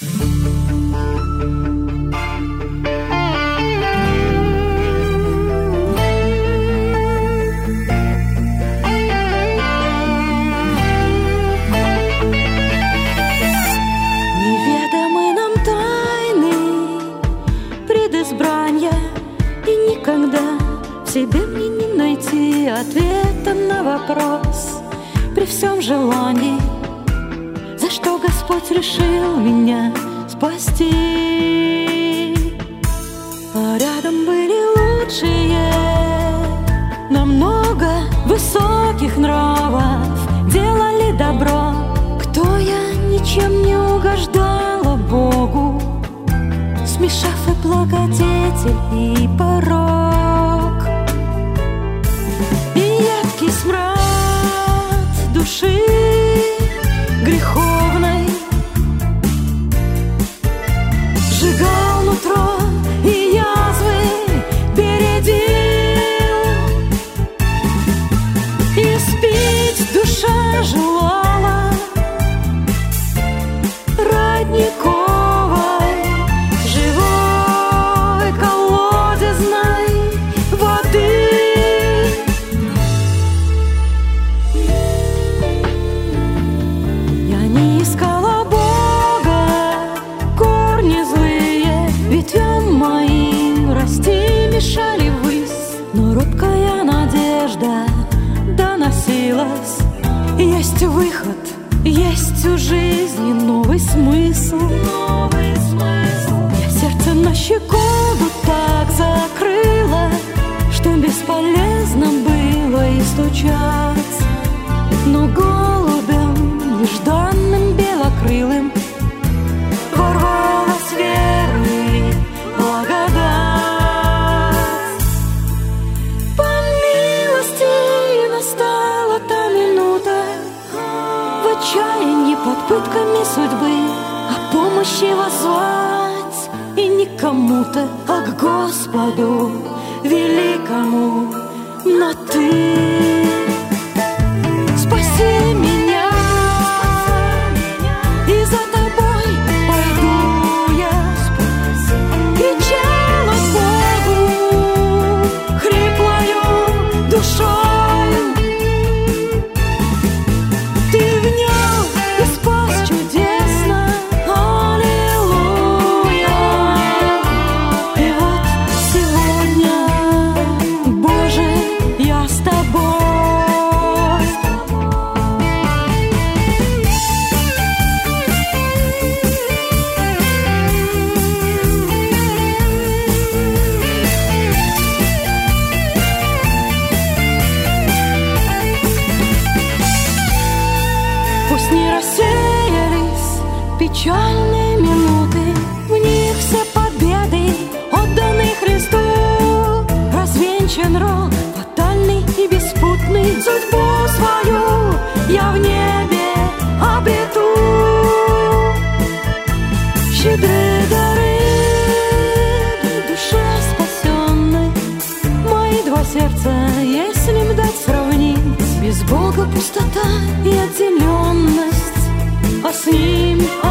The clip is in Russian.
Неведомы нам тайны предизбрания, и никогда в себе мне не найти ответа на вопрос при всем желании, за что Господь решил меня спасти. А рядом были лучшие, намного высоких нравов, делали добро. Кто я, ничем не угождала Богу, смешав и благодетель, и порок, и едкий смрад души греховной сжигал нутро и язвы бередил, и спить душа желала родниковой, живой колодезной воды. Я не искала Бога, корни злые ветвям моим расти мешали ввысь, но робкая надежда доносилась. Есть выход, есть у жизни новый смысл. Я сердце на щеколду так закрыла, что бесполезно было и стучать. Но голубем нежданным белокрылым ворвалась вера и благодать. По милости настала та минута, в отчаянии под пытками судьбы о помощи воззвать, и не кому-то, а к Господу великому на ты. Спаси меня, и за тобой пойду я, кричала Богу хриплою душою. Ты внял и спас чудесно, аллилуйя. И вот сегодня, Боже, я с тобой. Пусть не рассеялись печальные минуты, в них все победы отданы Христу. Развенчан рок фатальный и беспутный, судьбу свою я в небе обрету. Щедрые дары душе спасенной, мои два сердца, если им дать сравнить, без Бога пустота и отделенность, а с ним